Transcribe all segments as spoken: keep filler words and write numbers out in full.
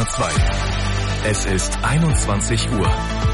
R zwei. Es ist einundzwanzig Uhr.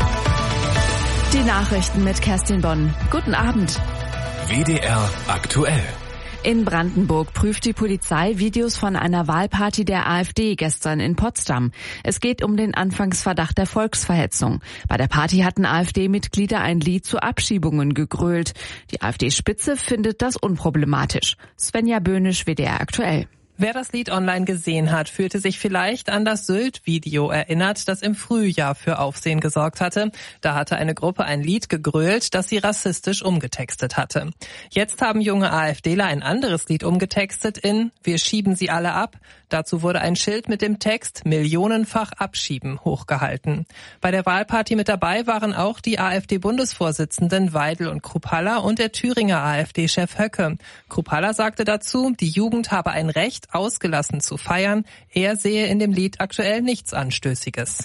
Die Nachrichten mit Kerstin Bonn. Guten Abend. W D R aktuell. In Brandenburg prüft die Polizei Videos von einer Wahlparty der AfD gestern in Potsdam. Es geht um den Anfangsverdacht der Volksverhetzung. Bei der Party hatten AfD-Mitglieder ein Lied zu Abschiebungen gegrölt. Die AfD-Spitze findet das unproblematisch. Svenja Böhnisch, W D R aktuell. Wer das Lied online gesehen hat, fühlte sich vielleicht an das Sylt-Video erinnert, das im Frühjahr für Aufsehen gesorgt hatte. Da hatte eine Gruppe ein Lied gegrölt, das sie rassistisch umgetextet hatte. Jetzt haben junge AfDler ein anderes Lied umgetextet in Wir schieben sie alle ab. Dazu wurde ein Schild mit dem Text Millionenfach abschieben hochgehalten. Bei der Wahlparty mit dabei waren auch die AfD-Bundesvorsitzenden Weidel und Kruppalla und der Thüringer AfD-Chef Höcke. Kruppalla sagte dazu, die Jugend habe ein Recht, ausgelassen zu feiern. Er sehe in dem Lied aktuell nichts Anstößiges.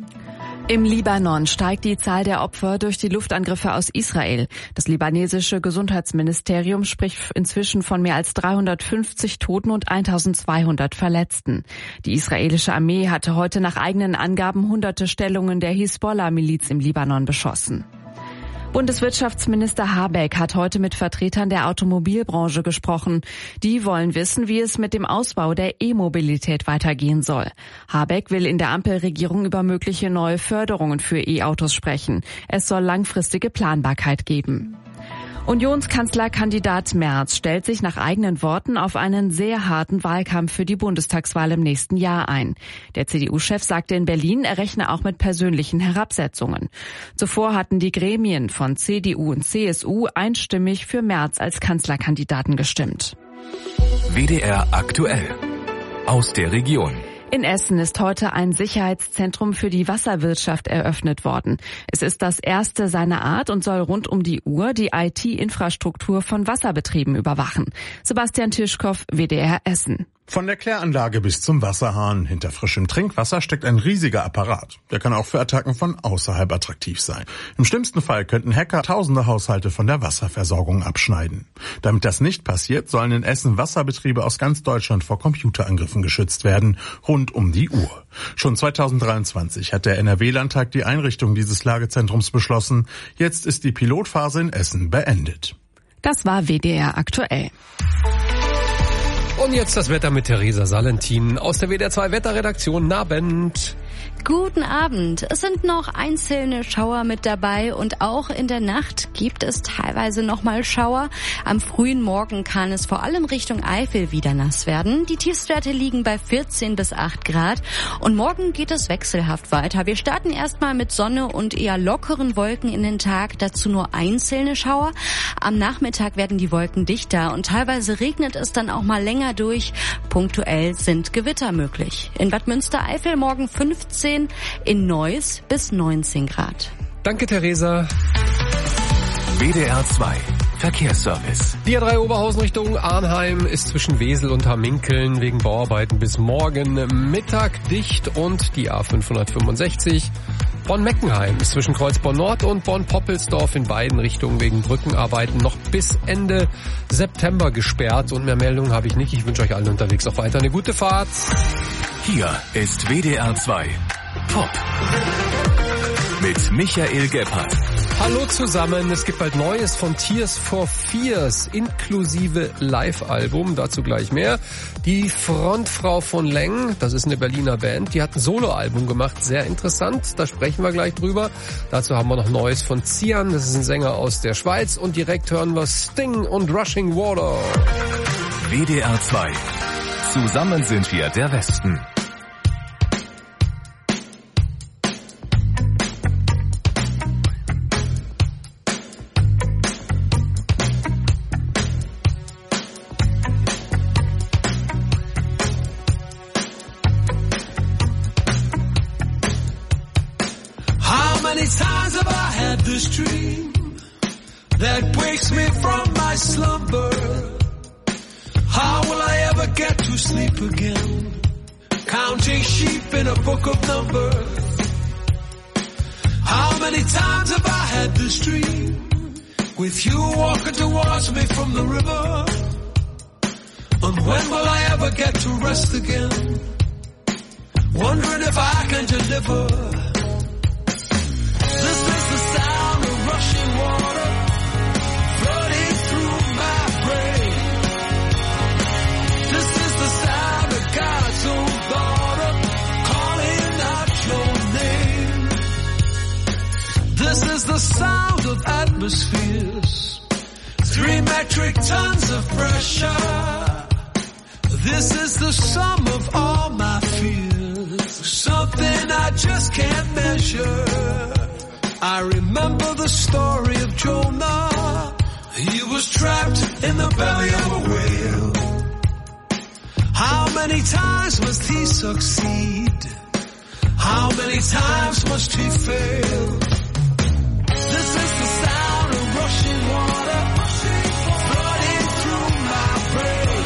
Im Libanon steigt die Zahl der Opfer durch die Luftangriffe aus Israel. Das libanesische Gesundheitsministerium spricht inzwischen von mehr als dreihundertfünfzig Toten und eintausendzweihundert Verletzten. Die israelische Armee hatte heute nach eigenen Angaben hunderte Stellungen der Hisbollah-Miliz im Libanon beschossen. Bundeswirtschaftsminister Habeck hat heute mit Vertretern der Automobilbranche gesprochen. Die wollen wissen, wie es mit dem Ausbau der E-Mobilität weitergehen soll. Habeck will in der Ampelregierung über mögliche neue Förderungen für E-Autos sprechen. Es soll langfristige Planbarkeit geben. Unionskanzlerkandidat Merz stellt sich nach eigenen Worten auf einen sehr harten Wahlkampf für die Bundestagswahl im nächsten Jahr ein. Der C D U-Chef sagte in Berlin, er rechne auch mit persönlichen Herabsetzungen. Zuvor hatten die Gremien von C D U und C S U einstimmig für Merz als Kanzlerkandidaten gestimmt. W D R aktuell. Aus der Region. In Essen ist heute ein Sicherheitszentrum für die Wasserwirtschaft eröffnet worden. Es ist das erste seiner Art und soll rund um die Uhr die I T-Infrastruktur von Wasserbetrieben überwachen. Sebastian Tischkow, W D R Essen. Von der Kläranlage bis zum Wasserhahn. Hinter frischem Trinkwasser steckt ein riesiger Apparat. Der kann auch für Attacken von außerhalb attraktiv sein. Im schlimmsten Fall könnten Hacker tausende Haushalte von der Wasserversorgung abschneiden. Damit das nicht passiert, sollen in Essen Wasserbetriebe aus ganz Deutschland vor Computerangriffen geschützt werden, rund um die Uhr. Schon zweitausenddreiundzwanzig hat der N R W-Landtag die Einrichtung dieses Lagezentrums beschlossen. Jetzt ist die Pilotphase in Essen beendet. Das war W D R aktuell. Und jetzt das Wetter mit Theresa Salentin aus der W D R zwei Wetterredaktion. Abend. Guten Abend. Es sind noch einzelne Schauer mit dabei und auch in der Nacht gibt es teilweise nochmal Schauer. Am frühen Morgen kann es vor allem Richtung Eifel wieder nass werden. Die Tiefstwerte liegen bei vierzehn bis acht Grad und morgen geht es wechselhaft weiter. Wir starten erstmal mit Sonne und eher lockeren Wolken in den Tag, dazu nur einzelne Schauer. Am Nachmittag werden die Wolken dichter und teilweise regnet es dann auch mal länger durch. Punktuell sind Gewitter möglich. In Bad Münstereifel morgen fünfzehn, in Neuss bis neunzehn Grad. Danke, Theresa. W D R zwei Verkehrsservice. Die A drei Oberhausen Richtung Arnheim ist zwischen Wesel und Hamminkeln wegen Bauarbeiten bis morgen Mittag dicht und die A fünfhundertfünfundsechzig Bonn-Meckenheim ist zwischen Kreuzborn Nord und Bonn-Poppelsdorf in beiden Richtungen wegen Brückenarbeiten noch bis Ende September gesperrt. Und mehr Meldungen habe ich nicht. Ich wünsche euch allen unterwegs auch weiter eine gute Fahrt. Hier ist W D R zwei Pop mit Michael Gebhardt. Hallo zusammen, es gibt bald Neues von Tears for Fears, inklusive Live-Album, dazu gleich mehr. Die Frontfrau von Leng, das ist eine Berliner Band, die hat ein Soloalbum gemacht, sehr interessant, da sprechen wir gleich drüber. Dazu haben wir noch Neues von Cian, das ist ein Sänger aus der Schweiz und direkt hören wir Sting und Rushing Water. W D R zwei, zusammen sind wir der Westen. This dream that wakes me from my slumber. How will I ever get to sleep again? Counting sheep in a book of numbers. How many times have I had this dream? With you walking towards me from the river. And when will I ever get to rest again? Wondering if I can deliver. This is the sound of rushing water flooding through my brain. This is the sound of God's own daughter calling out your name. This is the sound of atmospheres, three metric tons of pressure. This is the sum of all my fears, something I just can't measure. I remember the story of Jonah. He was trapped in the belly of a whale. How many times must he succeed? How many times must he fail? This is the sound of rushing water flooding through my brain.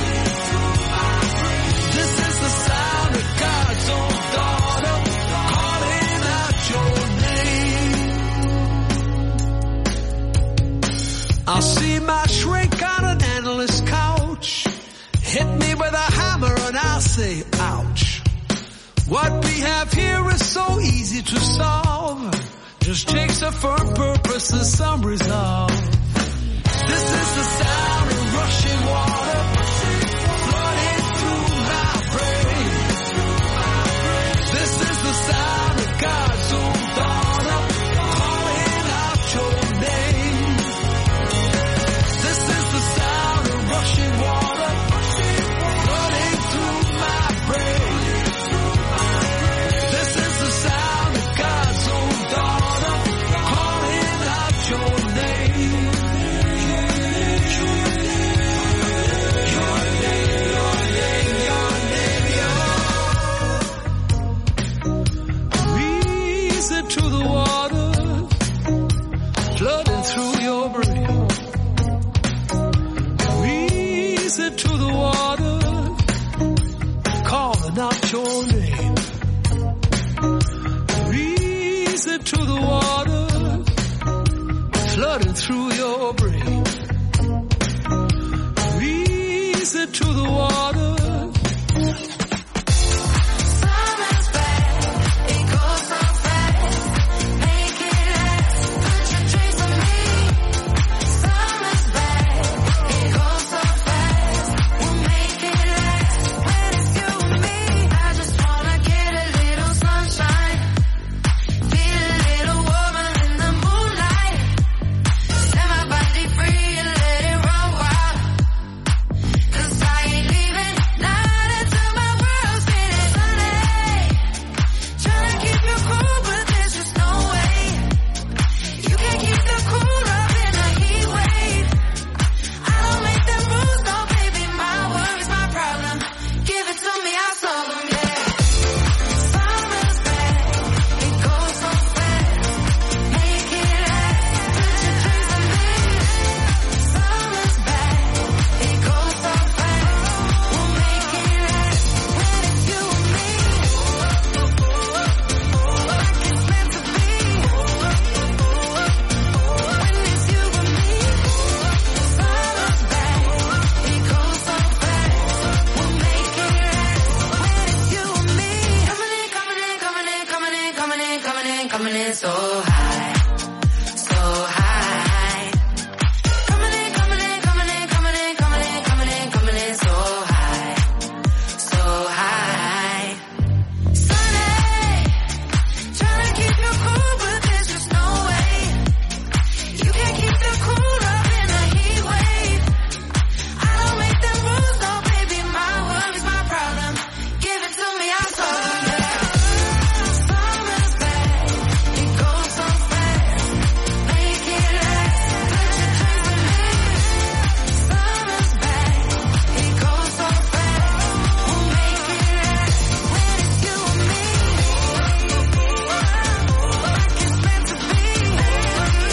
This is the sound of God's own daughter calling out your name. I'll see my shrink on an endless couch, hit me with a hammer and I'll say, ouch. What we have here is so easy to solve, just takes a firm purpose and some resolve. This is the sound of rushing water flooding through my brain. This is the sound of God's own daughter calling out your name. This is the sound of rushing water flooding through my brain. This is the sound of God's own daughter calling out your name. Your name, your name, your name, your reason to the water flooding through your brain. Reason to the water calling out your name. Reason to the water flooding through your brain. Reason to the water. Summer's back, it goes so fast. Make it last, put your dreams on me. Summer's back, it goes so fast. We'll make it last when it's you and me. I just wanna get a little sunshine, feel a little warmer in the moonlight. Set my body free and let it run wild. 'Cause I ain't leaving, not until my world's finished. Sunday, tryna keep you cool, but there's just no way. You can't keep the cool up in a heat wave. I don't make them rules, no baby, my worries, my problem. Give it to me, I'll solve them, yeah. Summer's back, it goes so fast. Make it last, put your dreams on me. Summer's back, it goes so fast. We'll make it last when it's you and me. Like it's meant to be. When it's you and me. Summer's back, it goes so fast. We'll make it last when it's you and me. Coming in, coming in, coming in, coming in, coming in, coming in, coming in so high, so high. Coming in, coming in, coming in, coming in, coming in, coming in, coming in so high, so high. Sunday, tryna keep you cool, but there's just no way. You can't keep the cool up in a heat wave. I don't make them rules, no baby, my worries, my problem. Give it to me, I'll solve them, yeah. Summer's back, it goes so fast. Make it last, put your dreams on me. Summer's back, it goes so fast. We'll make it last when it's you and me. Like it's meant to be. When it's you and me.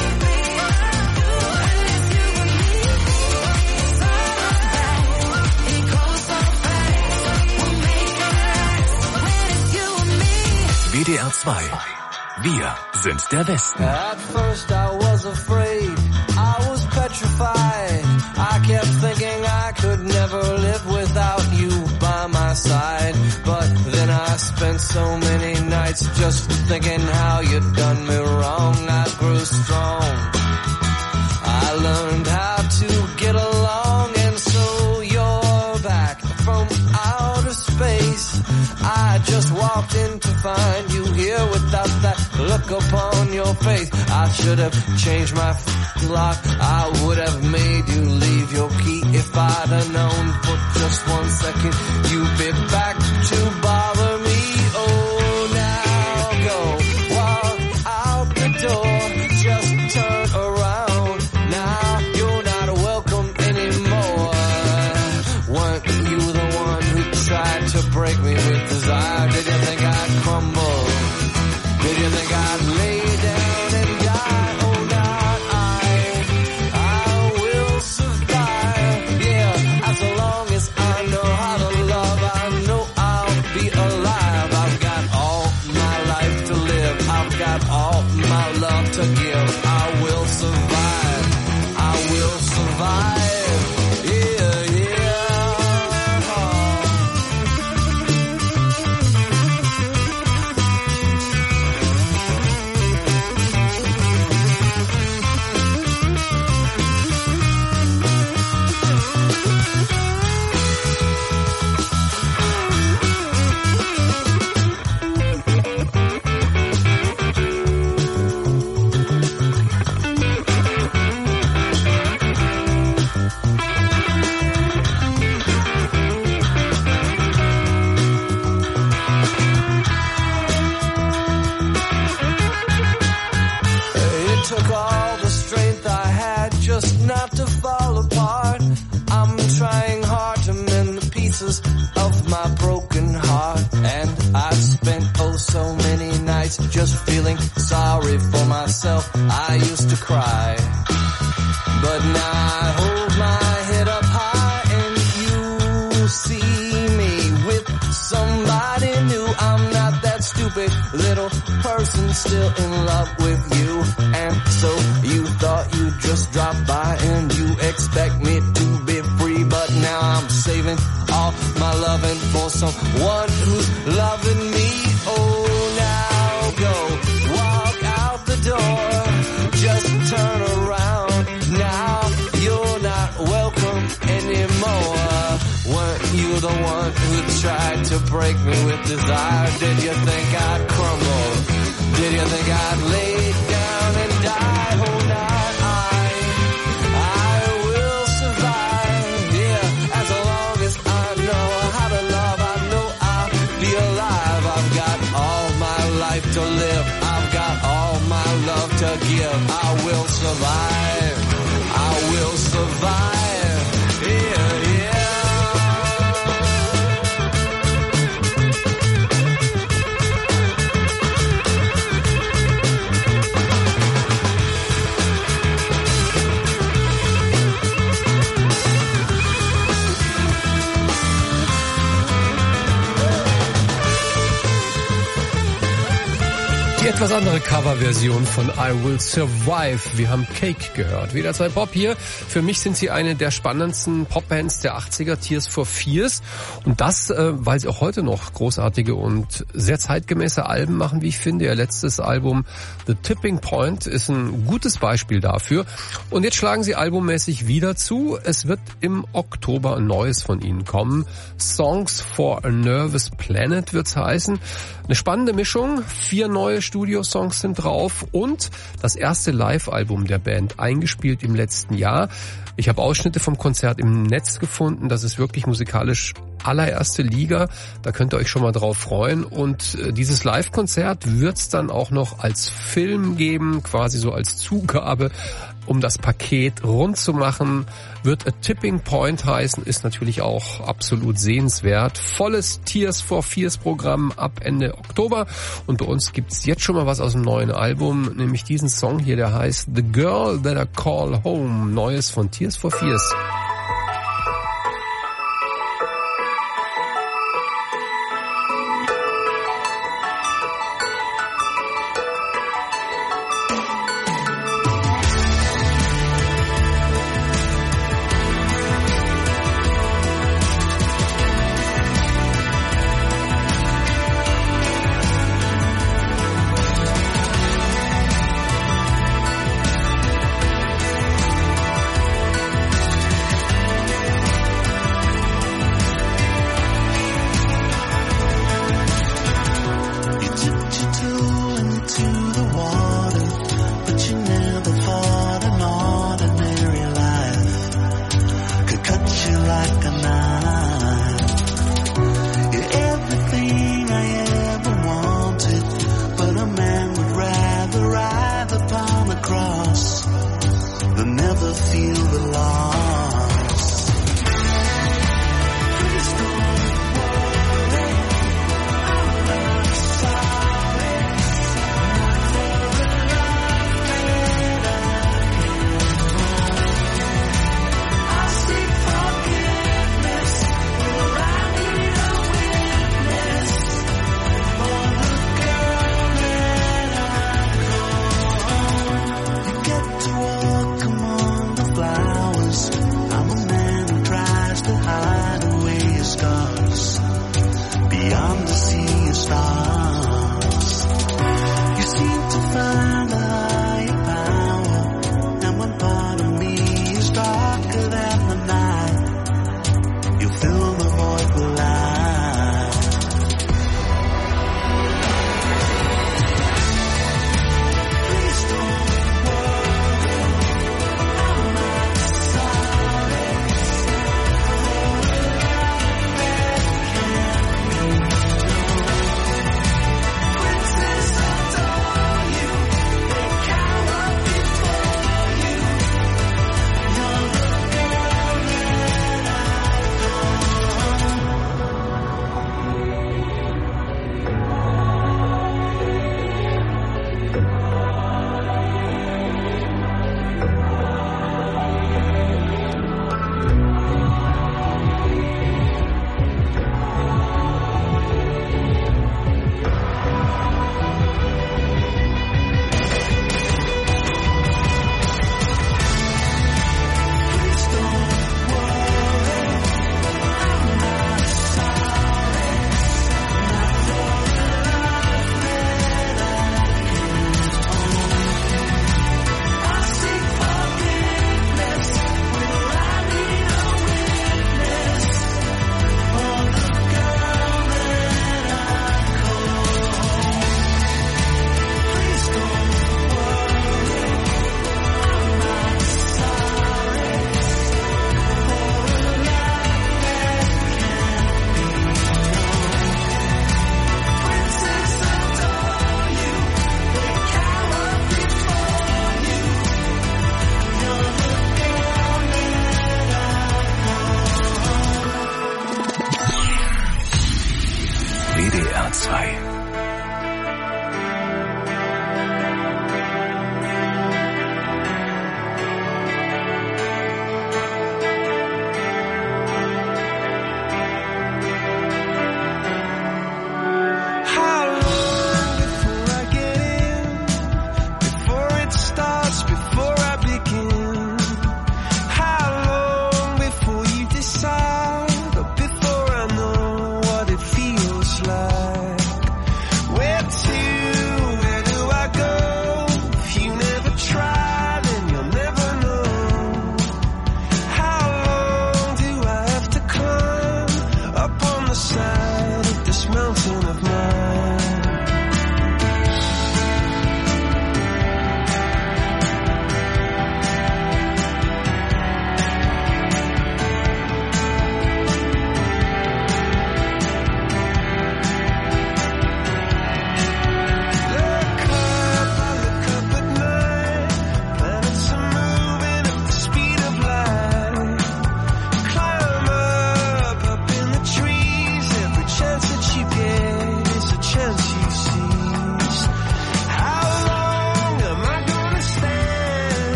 Summer's back, it goes so fast. We'll make it last when it's you and me. W D R zwei. Wir sind der Westen. At first I was afraid, I was petrified. I kept thinking I could never live without you by my side. But then I spent so many nights just thinking how you done me wrong. I grew strong. I learned how to get along, and so you're back from outer space. I just walked in to find you here without that look upon your face. I should have changed my f- lock. I would have made you leave your key if I'd have known for just one second you'd be back to bother me. Oh, now go walk out the door. Just turn around. Now you're not welcome anymore. Weren't you the one who tried to break me with desire? Did you think I'd crumble? Did you think I'd lay down and die? Oh, not I. I will survive. Yeah, as long as I know how to love, I know I'll be alive. I've got all my life to live. I've got all my love to give. I will survive. I will survive. Yeah, yeah. It took all the strength I had just not to fall apart. I'm trying hard to mend the pieces of my broken heart. And I've spent oh so many nights just feeling sorry for myself. I used to cry, but now I hold my head up high and you see me with somebody new. I'm not that stupid little person still in love with you. And so you thought you'd just drop by and you expect me to be free. But now I'm saving all my loving for someone who's loving me. Oh, now go walk out the door. Just turn around. Now you're not welcome anymore. Weren't you the one who tried to break me with desire? Did you think I'd crumble? Did you think I'd lay down and die? Oh, not I. I will survive. Yeah, as long as I know how to love, I know I'll be alive. I've got all my life to live. I've got all my love to give. I will survive. I will survive. Yeah, yeah. Die etwas andere Coverversion von I Will Survive. Wir haben Cake gehört. W D R zwei Pop hier. Für mich sind sie eine der spannendsten Popbands der achtziger, Tears for Fears. Und das, äh, weil sie auch heute noch großartige und sehr zeitgemäße Alben machen, wie ich finde. Ihr letztes Album The Tipping Point ist ein gutes Beispiel dafür. Und jetzt schlagen sie albummäßig wieder zu. Es wird im Oktober ein neues von ihnen kommen. Songs for a Nervous Planet wird's heißen. Eine spannende Mischung. Vier neue Studiosongs sind drauf und das erste Live-Album der Band, eingespielt im letzten Jahr. Ich habe Ausschnitte vom Konzert im Netz gefunden. Das ist wirklich musikalisch allererste Liga. Da könnt ihr euch schon mal drauf freuen. Und dieses Live-Konzert wird es dann auch noch als Film geben, quasi so als Zugabe, um das Paket rund zu machen. Wird A Tipping Point heißen, ist natürlich auch absolut sehenswert. Volles Tears for Fears Programm ab Ende Oktober. Und bei uns gibt's jetzt schon mal was aus dem neuen Album, nämlich diesen Song hier, der heißt The Girl That I Call Home. Neues von Tears for Fears.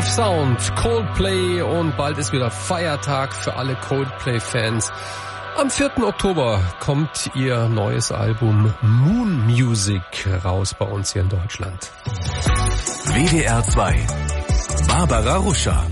of Sound, Coldplay und bald ist wieder Feiertag für alle Coldplay-Fans. Am vierten Oktober kommt ihr neues Album Moon Music raus bei uns hier in Deutschland. W D R zwei. Barbara Ruscher.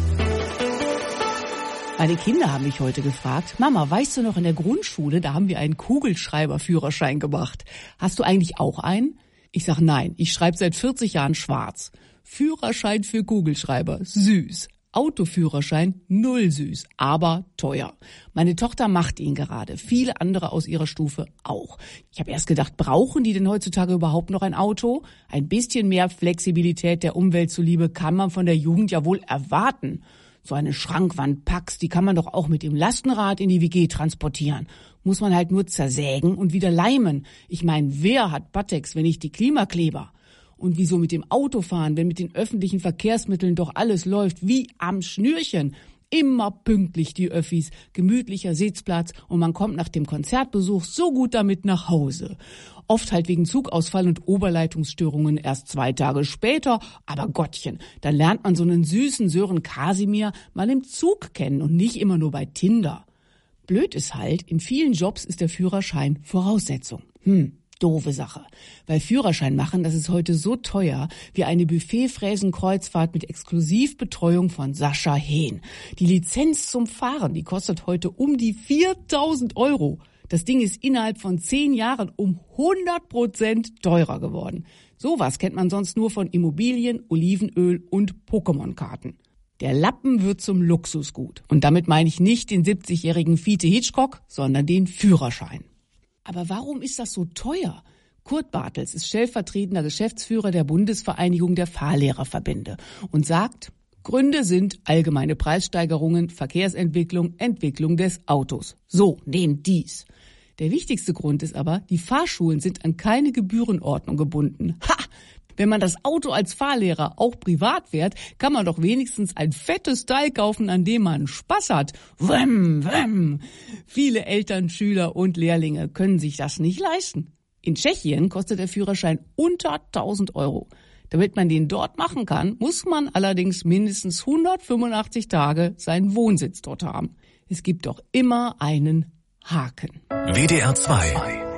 Meine Kinder haben mich heute gefragt, Mama, weißt du noch, in der Grundschule, da haben wir einen Kugelschreiberführerschein gemacht. Hast du eigentlich auch einen? Ich sag nein, ich schreibe seit vierzig Jahren schwarz. Führerschein für Kugelschreiber, süß. Autoführerschein, null süß, aber teuer. Meine Tochter macht ihn gerade, viele andere aus ihrer Stufe auch. Ich habe erst gedacht, brauchen die denn heutzutage überhaupt noch ein Auto? Ein bisschen mehr Flexibilität der Umwelt zuliebe kann man von der Jugend ja wohl erwarten. So eine Schrankwand-Pax, die kann man doch auch mit dem Lastenrad in die W G transportieren. Muss man halt nur zersägen und wieder leimen. Ich meine, wer hat Pateks, wenn nicht die Klimakleber? Und wieso mit dem Autofahren, wenn mit den öffentlichen Verkehrsmitteln doch alles läuft wie am Schnürchen? Immer pünktlich die Öffis, gemütlicher Sitzplatz und man kommt nach dem Konzertbesuch so gut damit nach Hause. Oft halt wegen Zugausfall und Oberleitungsstörungen erst zwei Tage später. Aber Gottchen, dann lernt man so einen süßen Sören Kasimir mal im Zug kennen und nicht immer nur bei Tinder. Blöd ist halt, in vielen Jobs ist der Führerschein Voraussetzung. Hm. Doofe Sache. Weil Führerschein machen, das ist heute so teuer wie eine Buffetfräsenkreuzfahrt mit Exklusivbetreuung von Sascha Hehn. Die Lizenz zum Fahren, die kostet heute um die viertausend Euro. Das Ding ist innerhalb von zehn Jahren um hundert Prozent teurer geworden. Sowas kennt man sonst nur von Immobilien, Olivenöl und Pokémon-Karten. Der Lappen wird zum Luxusgut. Und damit meine ich nicht den siebzigjährigen Fiete Hitchcock, sondern den Führerschein. Aber warum ist das so teuer? Kurt Bartels ist stellvertretender Geschäftsführer der Bundesvereinigung der Fahrlehrerverbände und sagt, Gründe sind allgemeine Preissteigerungen, Verkehrsentwicklung, Entwicklung des Autos. So, nehmt dies. Der wichtigste Grund ist aber, die Fahrschulen sind an keine Gebührenordnung gebunden. Ha! Wenn man das Auto als Fahrlehrer auch privat fährt, kann man doch wenigstens ein fettes Teil kaufen, an dem man Spaß hat. Wem, wem. Viele Eltern, Schüler und Lehrlinge können sich das nicht leisten. In Tschechien kostet der Führerschein unter tausend Euro. Damit man den dort machen kann, muss man allerdings mindestens hundertfünfundachtzig Tage seinen Wohnsitz dort haben. Es gibt doch immer einen Haken. W D R zwei.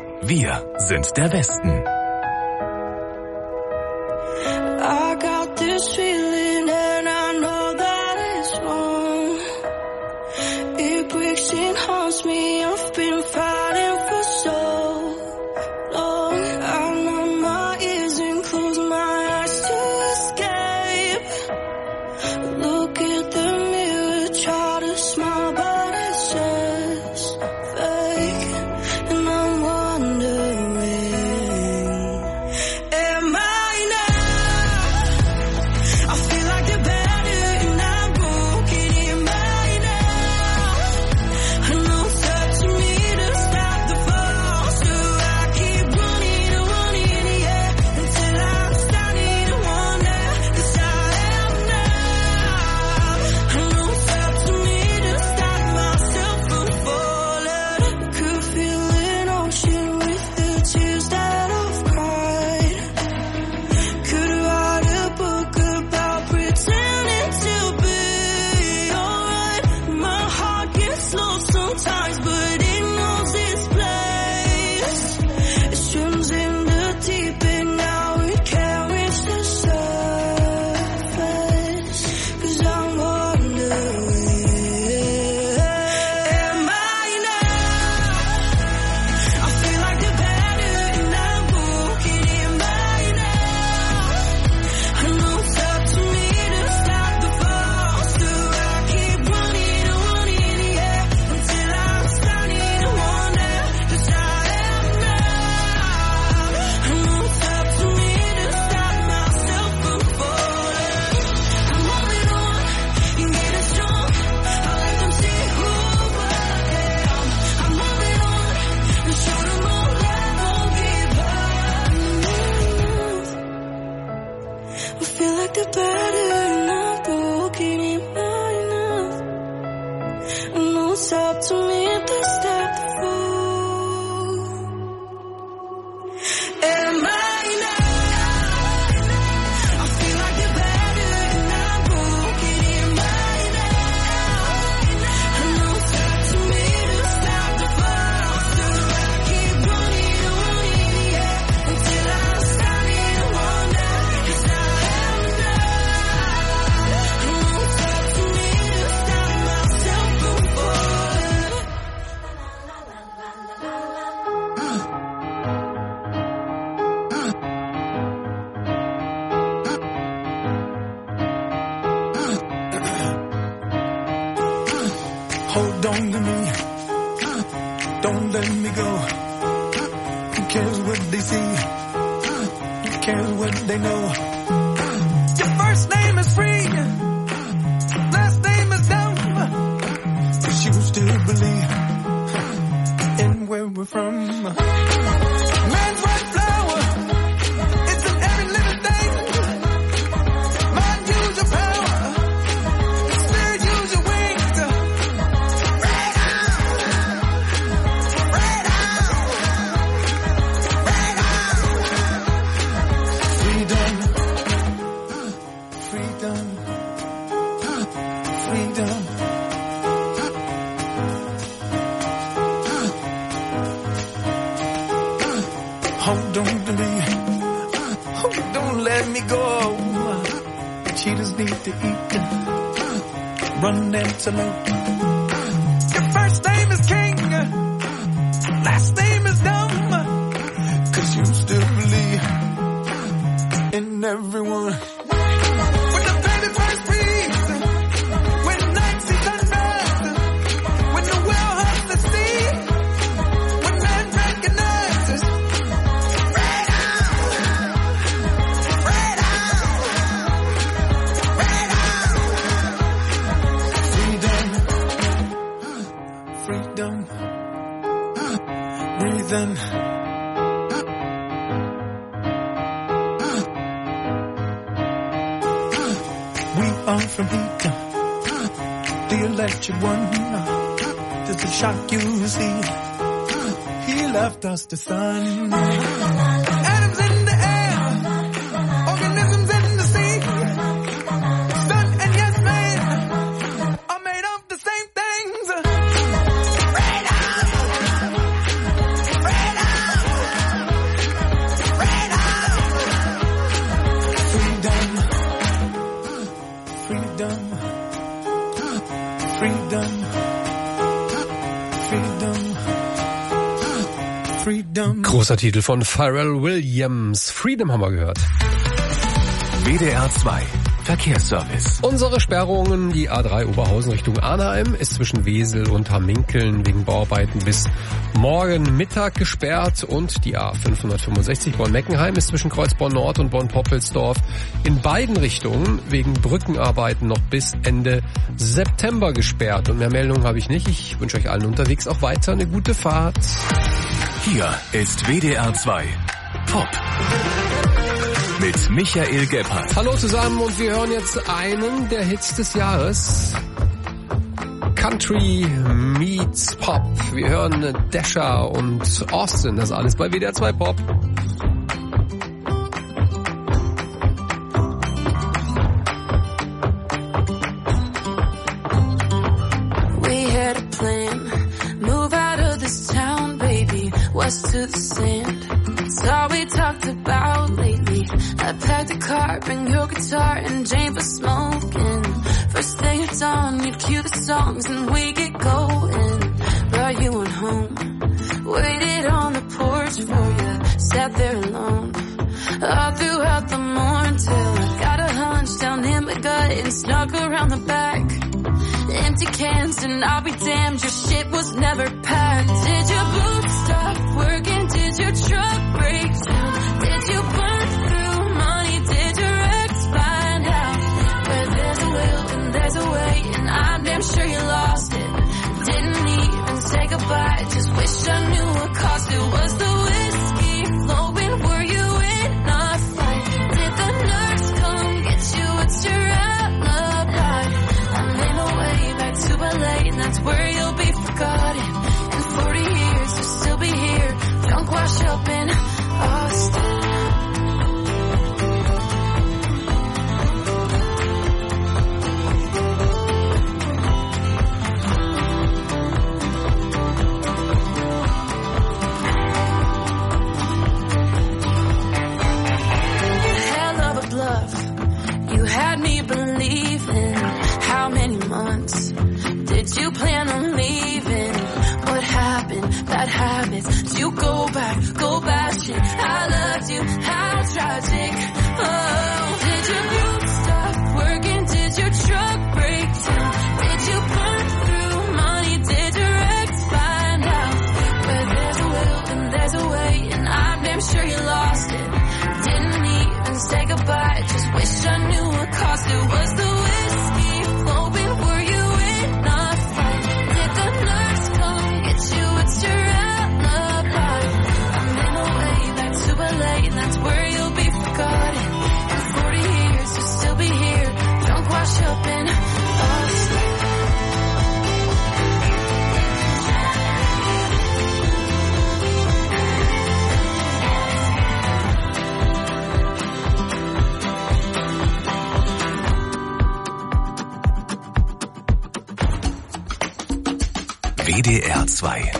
Wir sind der Westen. I got this feeling and I know that it's wrong. It breaks and haunts me. I've been fighting for so long. I numb my ears and close my eyes to escape. Look at the mirror, try to smile, but it's just fake. And I'm wondering, am I Hold on to me, don't let me go. Who cares what they see? Who cares what they know? Your first name is free, last name is dumb. But you still believe in where we're from. Man's white flower, it's in every living thing. Mind, use your power, spirit, use your wings. Freedom, freedom, freedom. Hold on to me, oh, don't let me go. Cheetahs need to eat, run antelope. Your first name is King, last name is dumb. Cause you still believe in everyone. When the baby first breathes, when night sees sunrise, when the whale hugs the sea, when man recognizes freedom, breathing. We are from heat, the electric one. Does it shock you to see? He left us the sun. Atoms in the air, organisms in the sea. Sun and yes man are made of the same things. Freedom, freedom, freedom, freedom. Großer Titel von Pharrell Williams. Freedom haben wir gehört. W D R zwei Verkehrsservice. Unsere Sperrungen, die A drei Oberhausen Richtung Arnheim ist zwischen Wesel und Hamminkeln wegen Bauarbeiten bis morgen Mittag gesperrt und die A fünfhundertfünfundsechzig Bonn-Meckenheim ist zwischen Kreuzborn Nord und Bonn-Poppelsdorf in beiden Richtungen wegen Brückenarbeiten noch bis Ende September gesperrt. Und mehr Meldungen habe ich nicht. Ich wünsche euch allen unterwegs auch weiter eine gute Fahrt. Hier ist W D R zwei Pop mit Michael Gebhardt. Hallo zusammen und wir hören jetzt einen der Hits des Jahres. Country meets Pop. Wir hören Dasher und Austin. Das alles bei W D R zwei Pop. We had a plan, move out of this town, baby, west to the sand. It's all we talked about lately. I packed a car, bring your guitar and Jane for smoking. First thing at dawn, you'd cue the songs and we get going. Brought you on home, waited on the porch for you, sat there alone. All throughout the morning till I got a hunch down in my gut and snuck around the back. Empty cans and I'll be damned, your shit was never packed. Did your boots stop working? Did your truck break down? Did you burn through money? Did your ex find out? Where there's a will and there's a way, and I'm damn sure you lost it. Didn't even say goodbye, just wish I knew what cost it. Was the whiskey flowing? Were you in a fight? Did the nurse come get you? What's your alibi? I'm in a way back to L A, and that's where you'll be forgotten. In forty years you'll still be here, drunk wash up in Austin. Hell of a bluff, you had me believing. How many months did you plan on leaving? What happened? Bad habits. Did you go back? Go back shit. I loved you. How tragic. Oh, did your boots stop working? Did your truck break down? Did you burn through money? W D R zwei.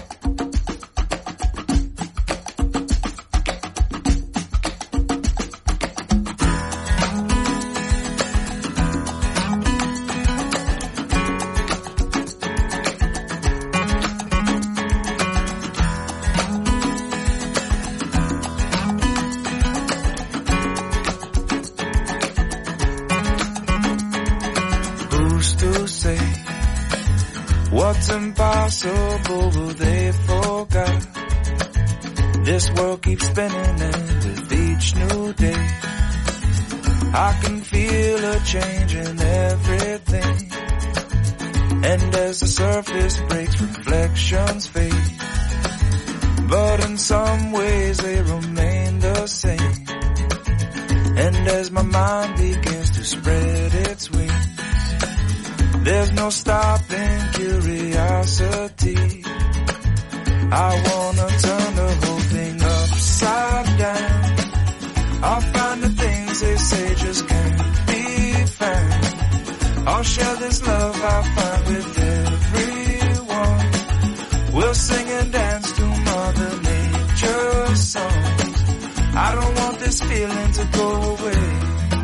What's impossible, well, they forgot. This world keeps spinning, and with each new day I can feel a change in everything. And as the surface breaks, reflections fade, but in some ways they remain the same. And as my mind begins to spread its wings, there's no stopping curiosity. I wanna turn the whole thing upside down. I'll find the things they say just can't be found. I'll share this love I find with everyone. We'll sing and dance to Mother Nature's songs. I don't want this feeling to go away.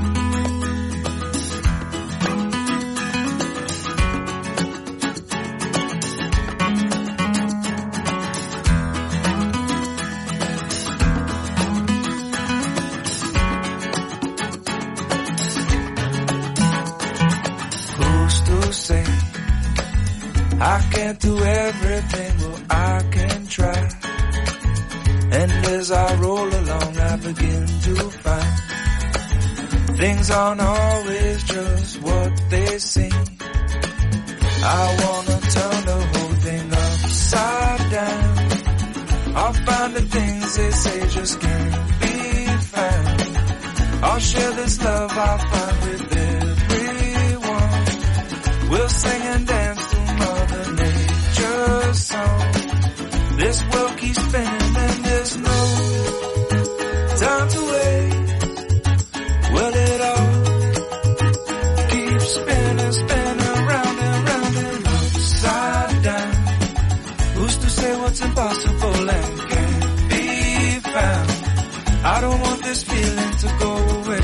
I can't do everything, well I can try. And as I roll along I begin to find things aren't always just what they seem. I wanna turn the whole thing upside down. I'll find the things they say just can't be found. I'll share this love I find with everyone. We'll sing and dance to Mother Nature's song. This world keeps spinning and there's no time to wait. Well, it all keeps spinning, spinning round and round and upside down. Who's to say what's impossible and can't be found? I don't want this feeling to go away.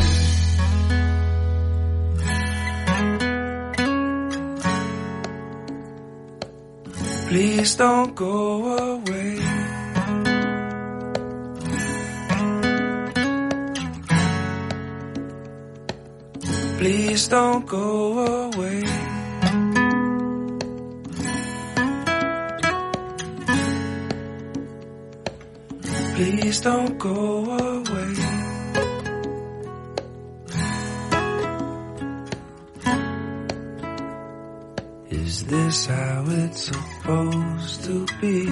Please don't go away. Please don't go away. Please don't go away. Is this how it's supposed to be?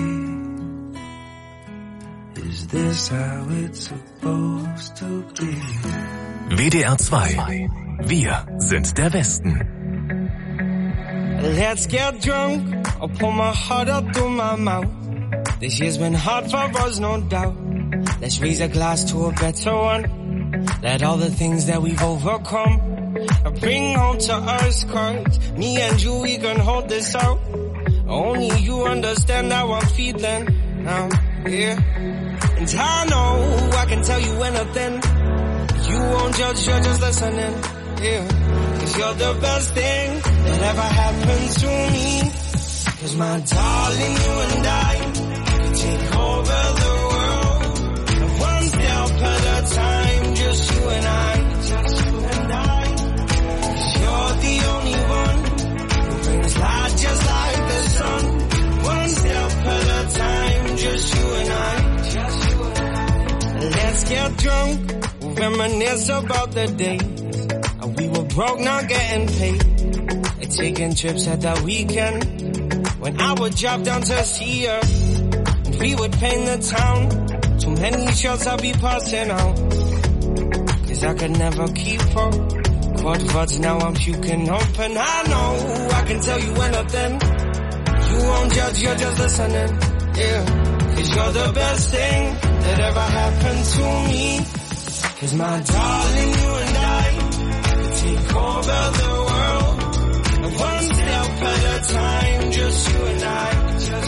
Is this how it's supposed to be? W D R zwei. Wir sind der Westen. Let's get drunk. I'll pour my heart up to my mouth. This year's been hard for us, no doubt. Let's raise a glass to a better one. Let all the things that we've overcome bring home to us, 'cause me and you, we can hold this out. Only you understand how I'm feeling now, yeah. And I know I can tell you anything. You won't judge, you're just listening, yeah. 'Cause you're the best thing that ever happened to me. 'Cause my darling, you and I can take over the world, one step at a time, just you and I, just you and I. 'Cause you're the only one who brings light just like the sun, one step at a time, just you and I, just you and I. Let's get drunk, we'll reminisce about the days we were broke, not getting paid, and taking trips at the weekend when I would drop down to see her, and we would paint the town. Too many shots I'd be passing out, 'cause I could never keep up. Quad words, now I'm puking up, and I know I can tell you anything. You won't judge, you're just listening, yeah. 'Cause you're the best thing that ever happened to me. 'Cause my darling, you and I take over the world, one step at a time, just you and I, just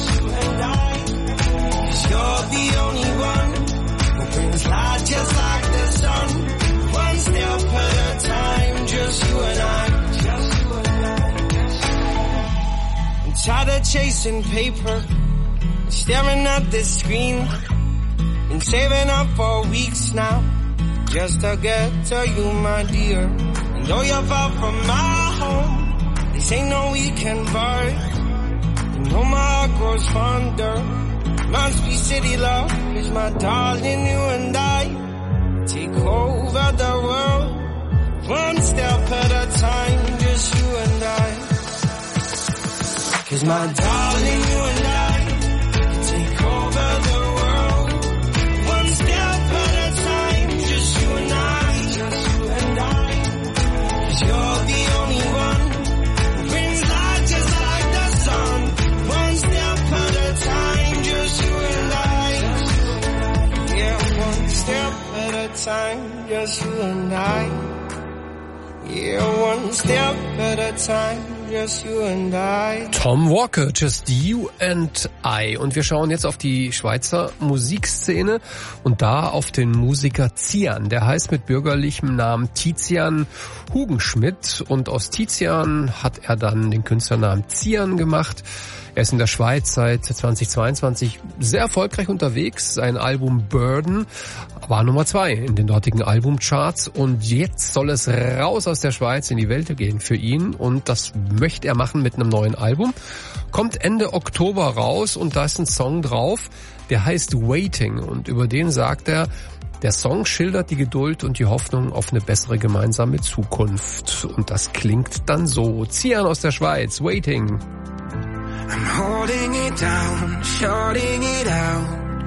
tired of chasing paper, staring at the screen. Been saving up for weeks now, just to get to you, my dear. And though you're far from my home, this ain't no weekend vibe. You know my heart grows fonder. Must be city love, is my darling, you and I take over the world, one step at a time, just you and I. Cause my darling, you and I take over the world, one step at a time, just you and I, just you and I. Cause you're the only one who brings light just like the sun, one step at a time, just you and I. Yeah, one step at a time, just you and I. Yeah, one step at a time, just you and I. Tom Walker, Just You and I. Und wir schauen jetzt auf die Schweizer Musikszene und da auf den Musiker Zian. Der heißt mit bürgerlichem Namen Tizian Hugenschmidt und aus Tizian hat er dann den Künstlernamen Zian gemacht. Er ist in der Schweiz seit zweitausendzweiundzwanzig sehr erfolgreich unterwegs. Sein Album Burden war Nummer zwei in den dortigen Albumcharts und jetzt soll es raus aus der Schweiz in die Welt gehen für ihn und das möchte er machen mit einem neuen Album. Kommt Ende Oktober raus und da ist ein Song drauf, der heißt Waiting und über den sagt er, der Song schildert die Geduld und die Hoffnung auf eine bessere gemeinsame Zukunft und das klingt dann so. Zian aus der Schweiz, Waiting. I'm holding it down, shutting it out.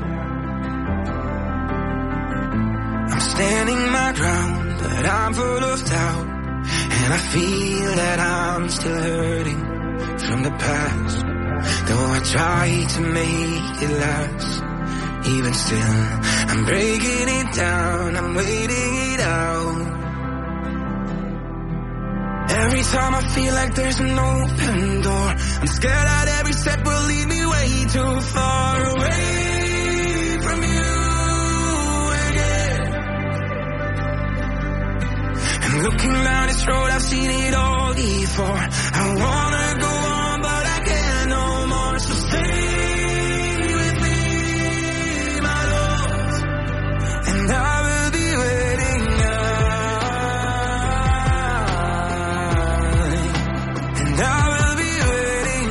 I'm standing my ground, but I'm full of doubt. And I feel that I'm still hurting from the past. Though I try to make it last, even still, I'm breaking it down, I'm waiting it out. Every time I feel like there's an open door, I'm scared that every step will lead me way too far away from you again. And looking down this road, I've seen it all before. I wanna go on, but I can't no more. So stay with me, my Lord, and I will be waiting now. I will be waiting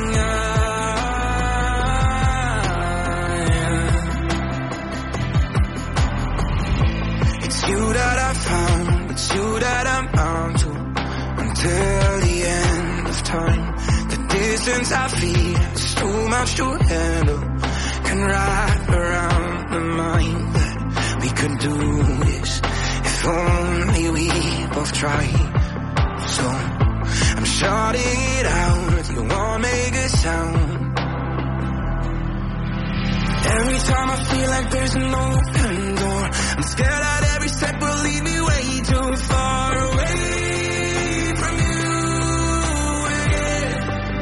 now. It's you that I found, it's you that I'm bound to until the end of time. The distance I feel is too much to handle. Can wrap around the mind that we could do this if only we both tried. So I'm shutting it out, you won't make a sound. Every time I feel like there's an open door, I'm scared that every step will lead me way too far away from you again.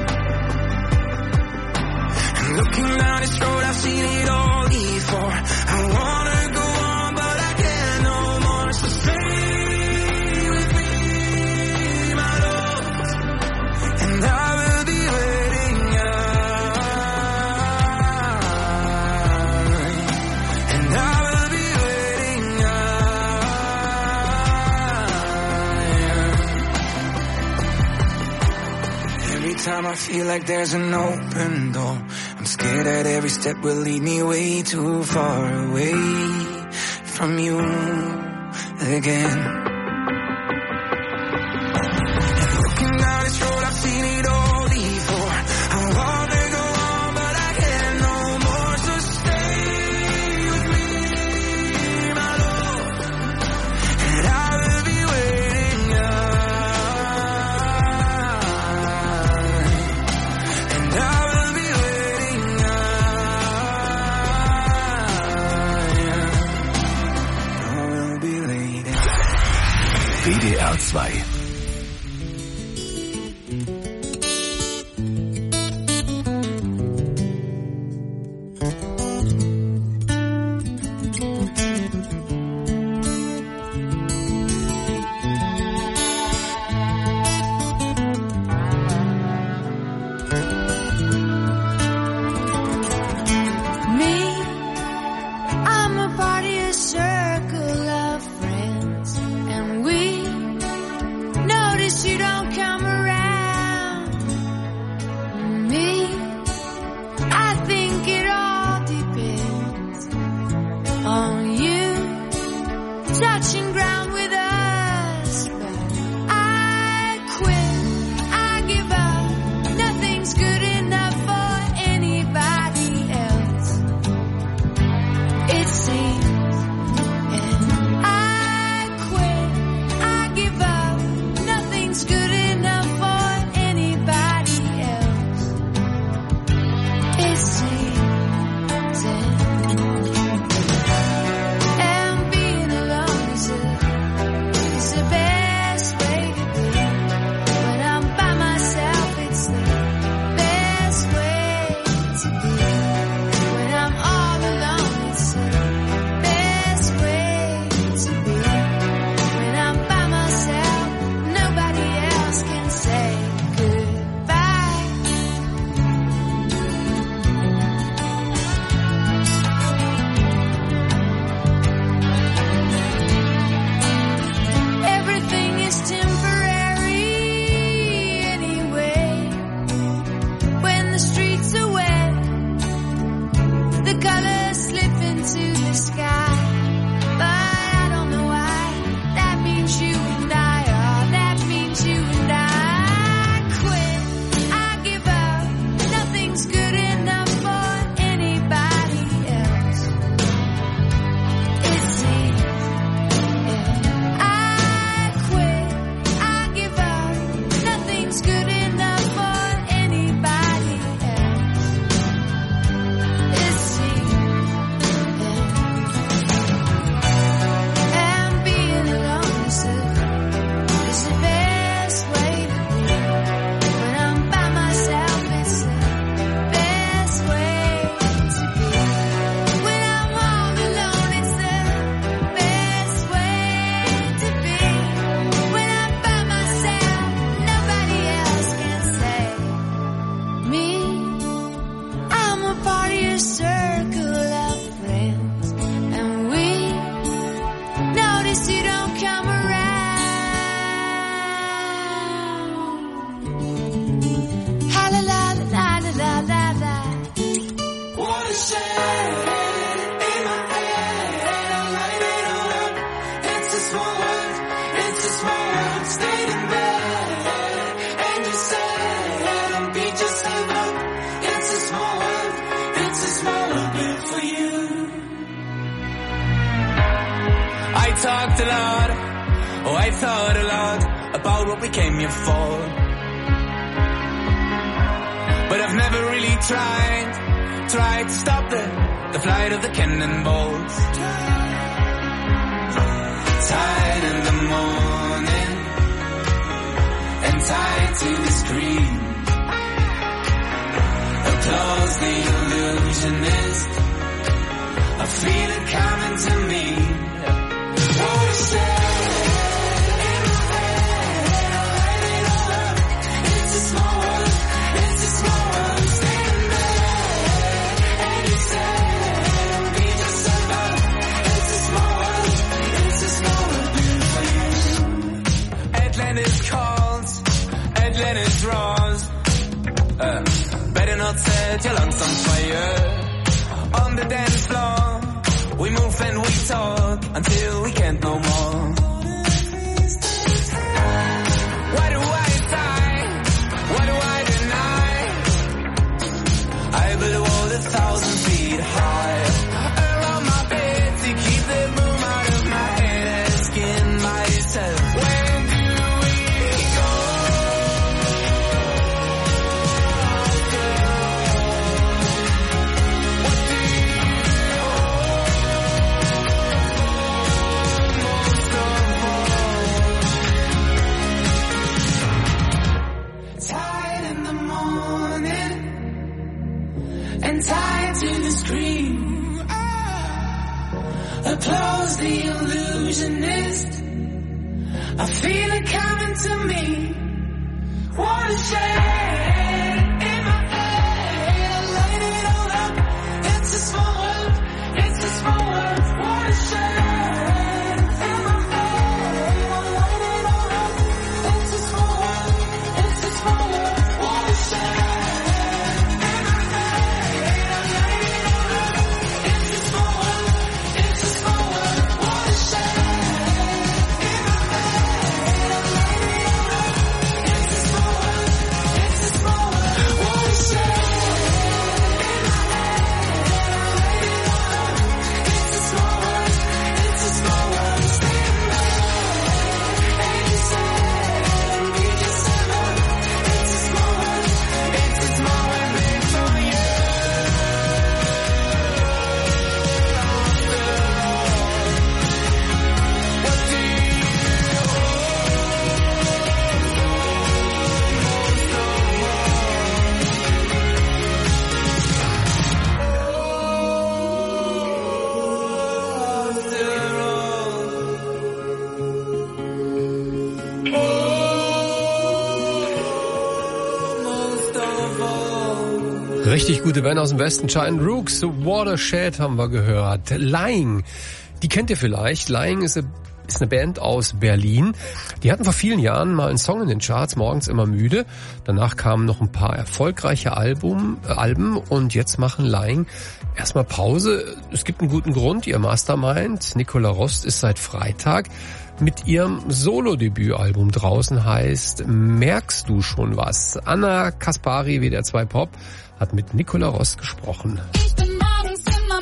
And looking down this road, I've seen it all before. I wanna go on, but I can't no more. So stay with me, my Lord, and I will be waiting now. And I will be waiting now. Every time I feel like there's an open door, I'm scared that every step will lead me way too far away from you again. And looking down this road, I've seen it all before. I wanna go on, but I can't no more. So stay with me, my Lord, and I will be waiting now. And I will be waiting now. I will be waiting. W D R zwei. talked a lot, oh I thought a lot about what we came here for. But I've never really tried, tried to stop the, the flight of the cannonballs. Tied in the morning, and tied to the screen. Applause the illusionist, I feel it coming to me. What a shame. In my head, I light it all up. It's a small world, it's a small world. Stand there, and you say, be just about. It's a small world, it's a small world for you. Atlantis calls, Atlantis roars. Uh, better not set your lungs on fire. On the dance floor, we move and we talk until we can't no more. Why do I sigh? Why do I deny? I build a wall a thousand feet high around my bed to keep the boom out of my head, asking myself, when do we go? What do tied in the morning and tied to the screen. Applause the illusionist, I feel it coming to me. What a shame. In my head, I light it all up. It's a small world, it's a small world. What a shame. In my head, I light it all up. It's a small world, it's a small world. What a shame. In my head, I light it all up. It's a small world, it's a small world. What a shame. In my head, I light it all up. It's a small world, it's a small world. What a shame. In my head, I light it all up. It's a small world, it's a small world. Stand there, and you say, be just about. It's a small world, it's a small world made for you. What do you Richtig gute Band aus dem Westen, Giant Rooks, Watershed haben wir gehört. Lying, die kennt ihr vielleicht. Lying ist eine, ist eine Band aus Berlin. Die hatten vor vielen Jahren mal einen Song in den Charts, Morgens immer müde. Danach kamen noch ein paar erfolgreiche Album, äh, Alben und jetzt machen Lying erstmal Pause. Es gibt einen guten Grund, ihr Mastermind, Nicola Rost, ist seit Freitag mit ihrem Solo-Debütalbum draußen, heißt Merkst du schon was? Anna Kaspari, W D R zwei Pop, hat mit Nicola Rost gesprochen. Ich bin morgens immer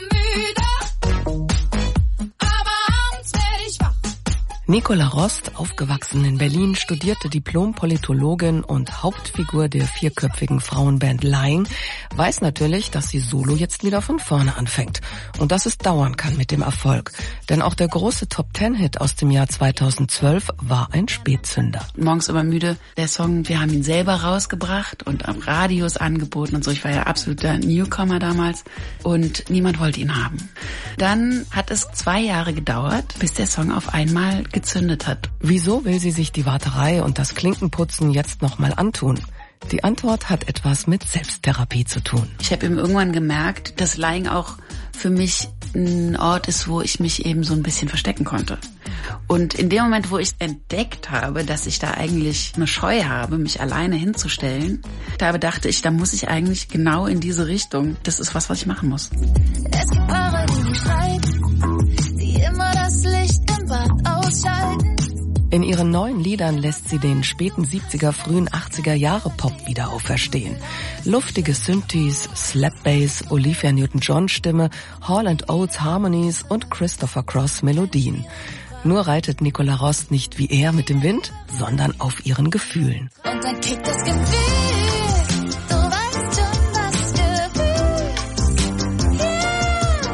müde, aber abends werde ich wach. Nicola Rost, aufgewachsen in Berlin, studierte Diplom-Politologin und Hauptfigur der vierköpfigen Frauenband Lying, weiß natürlich, dass sie solo jetzt wieder von vorne anfängt und dass es dauern kann mit dem Erfolg. Denn auch der große Top-Ten-Hit aus dem Jahr zweitausendzwölf war ein Spätzünder. Morgens immer müde, der Song, wir haben ihn selber rausgebracht und am Radios angeboten und so. Ich war ja absoluter Newcomer damals und niemand wollte ihn haben. Dann hat es zwei Jahre gedauert, bis der Song auf einmal gezündet hat. Wieso will sie sich die Warterei und das Klinkenputzen jetzt nochmal antun? Die Antwort hat etwas mit Selbsttherapie zu tun. Ich habe eben irgendwann gemerkt, dass Lying auch für mich ein Ort ist, wo ich mich eben so ein bisschen verstecken konnte. Und in dem Moment, wo ich entdeckt habe, dass ich da eigentlich eine Scheu habe, mich alleine hinzustellen, da dachte ich, da muss ich eigentlich genau in diese Richtung. Das ist was, was ich machen muss. Es gibt Paare, die streiten, die immer das Licht im Bad ausschalten. In ihren neuen Liedern lässt sie den späten siebziger, frühen achtziger Jahre Pop wieder auferstehen. Luftige Synthes, Slapbass, Olivia Newton-John Stimme, Hall and Oates Harmonies und Christopher Cross Melodien. Nur reitet Nicola Rost nicht wie er mit dem Wind, sondern auf ihren Gefühlen. Und dann kickt das Gefühl, du weißt schon das Gefühl, yeah,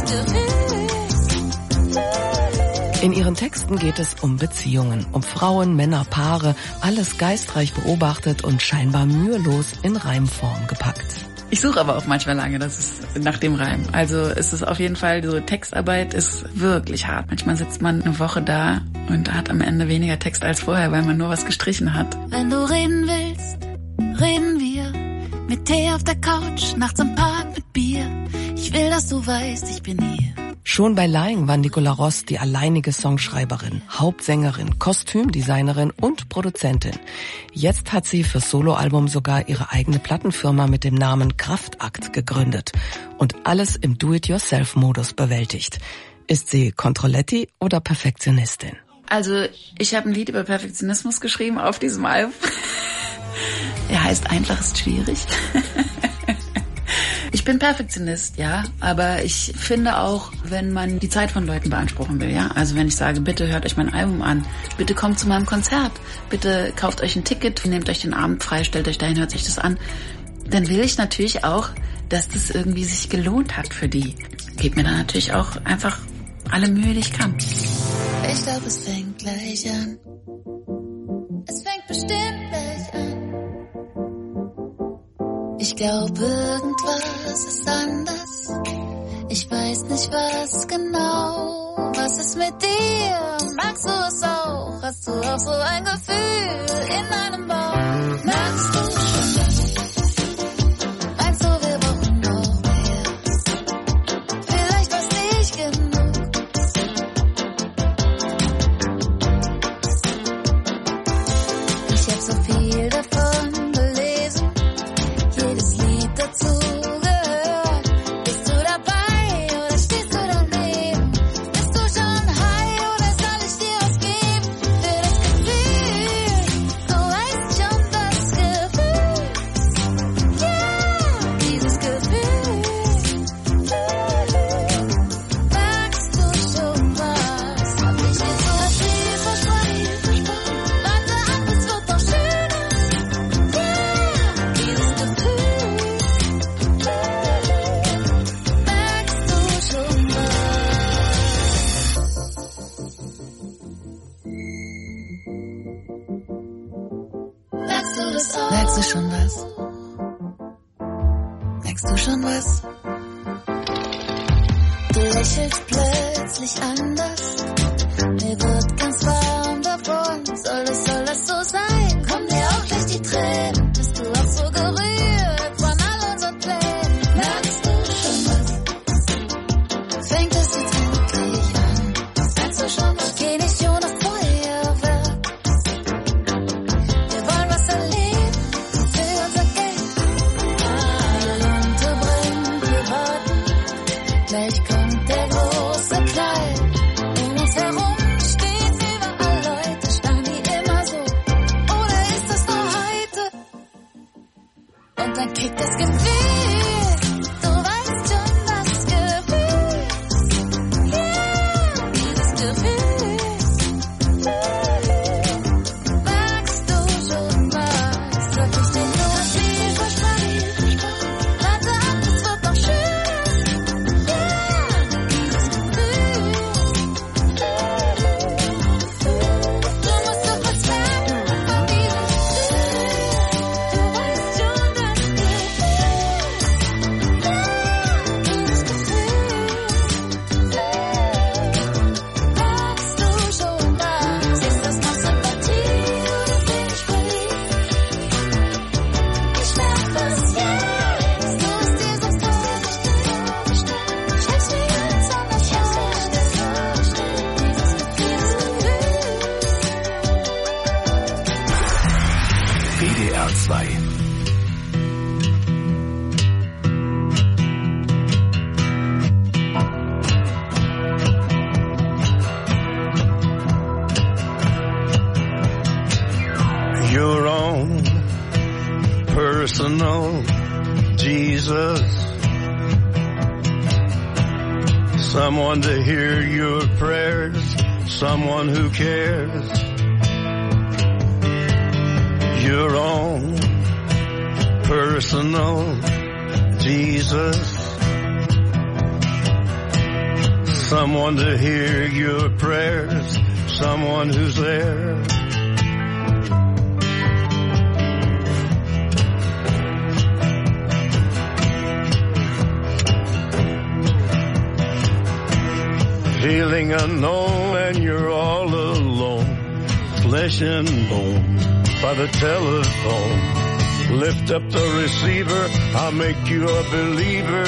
dieses Gefühl. In ihren Texten geht es um Beziehungen, um Frauen, Männer, Paare, alles geistreich beobachtet und scheinbar mühelos in Reimform gepackt. Ich suche aber auch manchmal lange, das ist nach dem Reim. Also es ist auf jeden Fall, so Textarbeit ist wirklich hart. Manchmal sitzt man eine Woche da und hat am Ende weniger Text als vorher, weil man nur was gestrichen hat. Wenn du reden willst, reden wir. Mit Tee auf der Couch, nachts im Park mit Bier. Ich will, dass du weißt, ich bin hier. Schon bei Lying war Nicola Rost die alleinige Songschreiberin, Hauptsängerin, Kostümdesignerin und Produzentin. Jetzt hat sie fürs Soloalbum sogar ihre eigene Plattenfirma mit dem Namen Kraftakt gegründet und alles im Do-it-yourself-Modus bewältigt. Ist sie Controletti oder Perfektionistin? Also ich habe ein Lied über Perfektionismus geschrieben auf diesem Album. Er heißt Einfach ist schwierig. Ich bin Perfektionist, ja, aber ich finde auch, wenn man die Zeit von Leuten beanspruchen will, ja, also wenn ich sage, bitte hört euch mein Album an, bitte kommt zu meinem Konzert, bitte kauft euch ein Ticket, nehmt euch den Abend frei, stellt euch dahin, hört euch das an, dann will ich natürlich auch, dass das irgendwie sich gelohnt hat für die. Gebt mir dann natürlich auch einfach alle Mühe, die ich kann. Ich glaube, es fängt gleich an. Es fängt bestimmt gleich an. Ich glaube, irgendwas ist anders. Ich weiß nicht, was genau. Was ist mit dir? Magst du es auch? Hast du auch so ein Gefühl in deinem Bauch? Magst du schon das? Meinst du, wir brauchen noch mehr? Vielleicht war's nicht genug. Ich hab so viel davon gelesen. Jedes Lied dazu gehört. Bist du dabei oder stehst du daneben? Bist du schon high oder soll ich dir was geben? Für das Gefühl, du weißt schon das Gefühl. Yeah, dieses Gefühl. Magst du schon was? Hab ich dir so viel versprochen? Warte ab, es wird noch schöner. Yeah, dieses Gefühl. Merkst du schon was? Merkst du das auch? Merkst du schon was? Merkst du schon was? Du lächelst plötzlich anders. Mir wird ganz warm davon. Soll das, soll das so sein? Kommen dir auch gleich die Tränen? Bist du auch so gerührt von all unseren Plänen? Merkst du schon was? Fängt es jetzt endlich an? Merkst du schon was? Geh nicht schon auf Feuerwerk. Wir wollen was erleben für unser Geld. Die Lunte brennt, wir warten. Gleich kommt der große Knall. Um uns herum stehen überall Leute, starren die immer so. Oder ist das nur heute? Und dann kickt das Gefühl, du weißt schon das Gefühl. Yeah, dieses Gefühl. Magst du schon was? Hab ich dir nur viel versprochen? Warte ab, es wird noch schöner. Yeah, dieses Gefühl. Du musst doch was merken von diesem Gefühl. Du weißt schon das Gefühl. Dieses Gefühl. Magst du schon was? Ist das noch Sympathie oder bin ich verliebt? Ich merk was jetzt. Du bist dir sonst vorgestellt. Ich hab's mir ganz anders vorgestellt. Dieses Gefühl. W D R zwei. Your own personal Jesus. Someone to hear your prayers someone who cares. Your own personal Jesus. Someone to hear your prayers, someone who's there. Feeling unknown and you're all alone, flesh and bone by the telephone. Lift up the receiver, I'll make you a believer.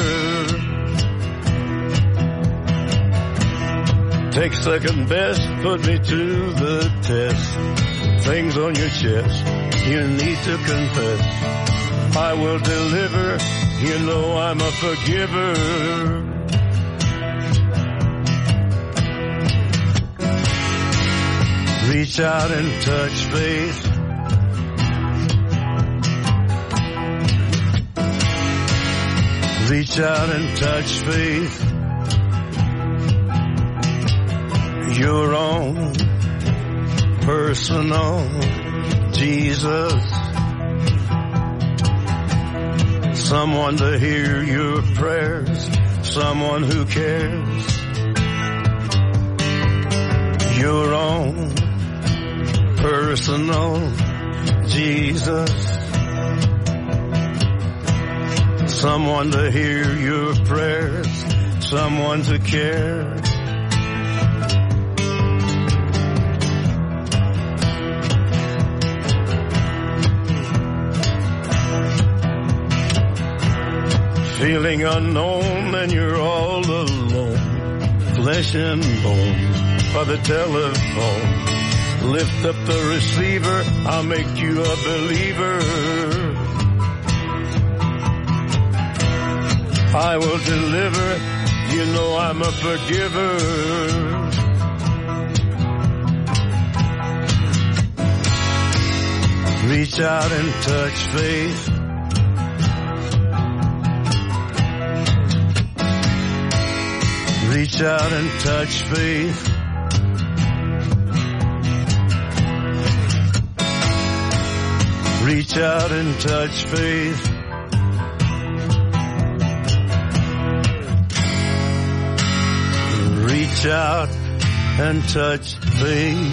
Take second best, put me to the test. Things on your chest, you need to confess. I will deliver, you know I'm a forgiver. Reach out and touch faith. Reach out and touch faith. Your own personal Jesus. Someone to hear your prayers, someone who cares. Your own personal Jesus. Someone to hear your prayers, someone to care. Feeling unknown and you're all alone, flesh and bone by the telephone. Lift up the receiver, I'll make you a believer. I will deliver, you know I'm a forgiver. Reach out and touch faith. Reach out and touch faith. Reach out and touch faith. Reach out and touch faith.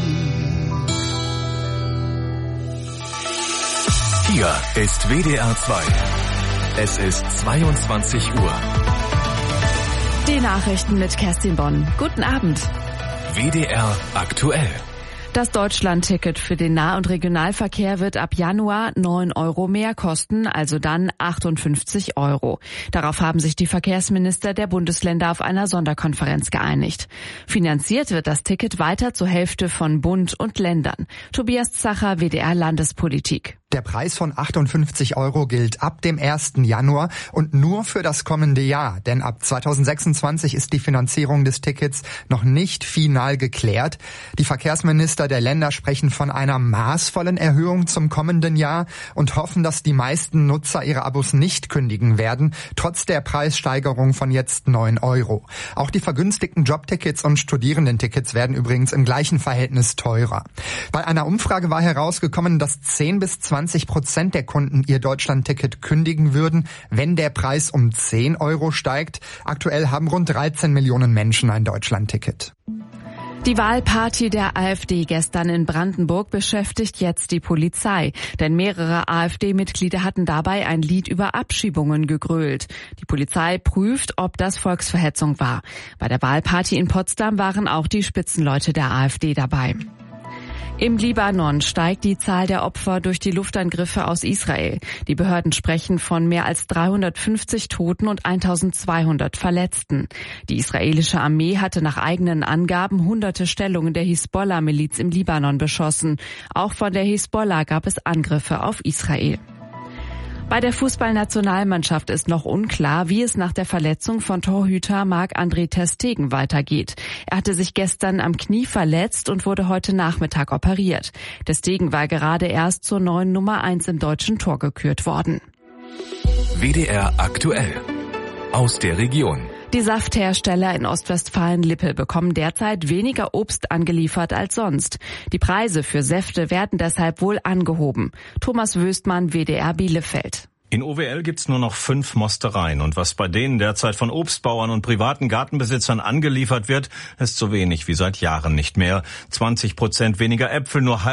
Hier ist W D R zwei. Es ist zweiundzwanzig Uhr. Die Nachrichten mit Kerstin Bonn. Guten Abend. W D R aktuell. Das Deutschland-Ticket für den Nah- und Regionalverkehr wird ab Januar neun Euro mehr kosten, also dann achtundfünfzig Euro. Darauf haben sich die Verkehrsminister der Bundesländer auf einer Sonderkonferenz geeinigt. Finanziert wird das Ticket weiter zur Hälfte von Bund und Ländern. Tobias Zacher, W D R Landespolitik. Der Preis von achtundfünfzig Euro gilt ab dem ersten Januar und nur für das kommende Jahr, denn ab zweitausendsechsundzwanzig ist die Finanzierung des Tickets noch nicht final geklärt. Die Verkehrsminister der Länder sprechen von einer maßvollen Erhöhung zum kommenden Jahr und hoffen, dass die meisten Nutzer ihre Abos nicht kündigen werden, trotz der Preissteigerung von jetzt neun Euro. Auch die vergünstigten Jobtickets und Studierendentickets werden übrigens im gleichen Verhältnis teurer. Bei einer Umfrage war herausgekommen, dass zehn bis zwanzig Prozent der Kunden ihr Deutschlandticket kündigen würden, wenn der Preis um zehn Euro steigt. Aktuell haben rund dreizehn Millionen Menschen ein Deutschlandticket. Die Wahlparty der AfD gestern in Brandenburg beschäftigt jetzt die Polizei, denn mehrere AfD-Mitglieder hatten dabei ein Lied über Abschiebungen gegrölt. Die Polizei prüft, ob das Volksverhetzung war. Bei der Wahlparty in Potsdam waren auch die Spitzenleute der AfD dabei. Im Libanon steigt die Zahl der Opfer durch die Luftangriffe aus Israel. Die Behörden sprechen von mehr als dreihundertfünfzig Toten und eintausendzweihundert Verletzten. Die israelische Armee hatte nach eigenen Angaben hunderte Stellungen der Hisbollah-Miliz im Libanon beschossen. Auch von der Hisbollah gab es Angriffe auf Israel. Bei der Fußballnationalmannschaft ist noch unklar, wie es nach der Verletzung von Torhüter Marc-André ter Stegen weitergeht. Er hatte sich gestern am Knie verletzt und wurde heute Nachmittag operiert. Ter Stegen war gerade erst zur neuen Nummer eins im deutschen Tor gekürt worden. W D R aktuell. Aus der Region. Die Safthersteller in Ostwestfalen-Lippe bekommen derzeit weniger Obst angeliefert als sonst. Die Preise für Säfte werden deshalb wohl angehoben. Thomas Wöstmann, W D R Bielefeld. In O W L gibt's nur noch fünf Mostereien und was bei denen derzeit von Obstbauern und privaten Gartenbesitzern angeliefert wird, ist so wenig wie seit Jahren nicht mehr. zwanzig Prozent weniger Äpfel, nur halb